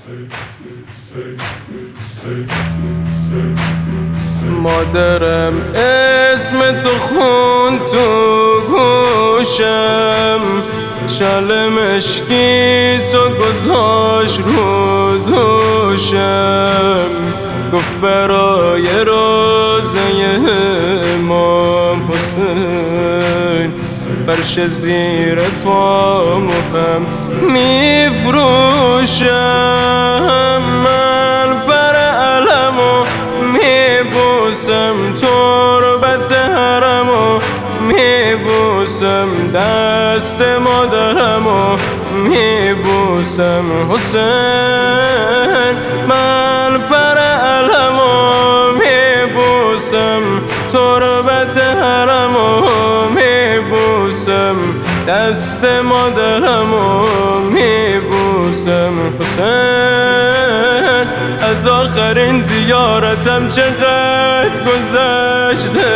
مادرم اسم تو خون تو گوشم، شال مشکی تو گذاشت رو دوشم. گفت برای روزه امام حسین فرش زیر پامو هم میفروشم. من پر علمو میبوسم، تربت حرمو میبوسم، دست مادرمو میبوسم. حسین من پر علمو میبوسم، تربت حرمو میبوسم، دست مادرمو میبوسم. حسین از آخرین زیارتم چقدر گذشته،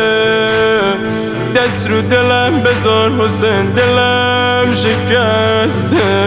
دست رو دلم بذار حسین، دلم شکسته.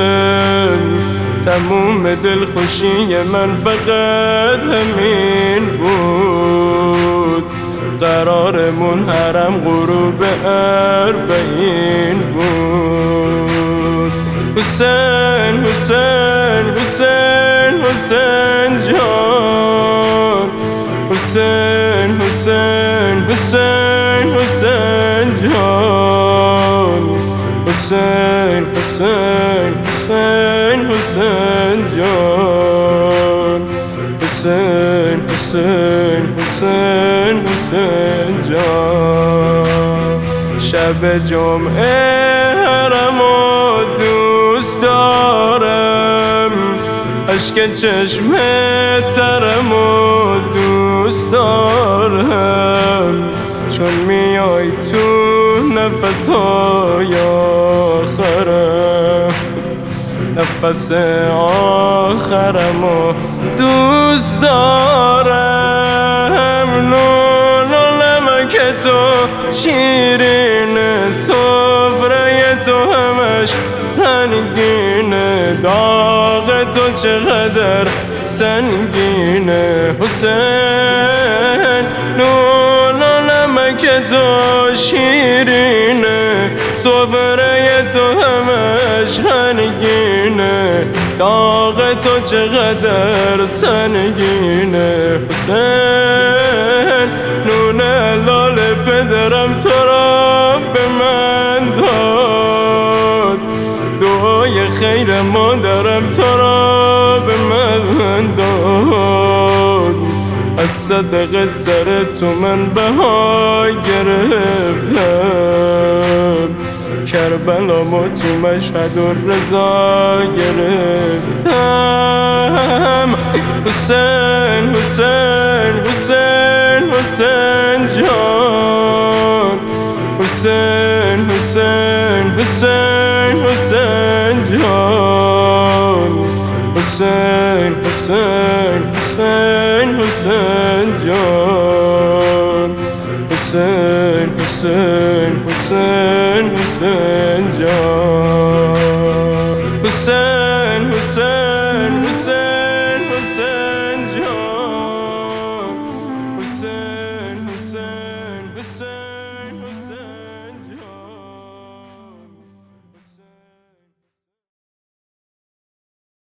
تموم دلخوشی من فقط همین بود، قرارمون حرم غروب اربعین بود. حسین حسین حسین حسین جان، حسین حسین حسین حسین جان، حسین حسین حسین حسین جان، حسین حسین حسین حسین جان. شب جمعه حرمو دوست دارم، اشک چشم ترمو دوست دارم، چون میای تو نفس‌های آخرم، نفس آخرمو دوست دارم. نون و نمک تو شیرین، سفره تو همش رنگینه، داغ تو چقدر سنگینه. حسین نون و نمک تو شیرینه، سفره تو همش رنگینه، داغ تو چقدر سنگینه. حسین نون حلال پدرم تو را به من داد، دعای خیر مادرم تو را به من داد. از صدق سر تو من بها گرفتم، کربلامو تو مشهد و رضا گرفتم. حسین حسین حسین حسین جان، حسین حسین حسین حسین جان، حسین حسین حسین حسین جان، حسین حسین حسین حسین جان، حسین حسین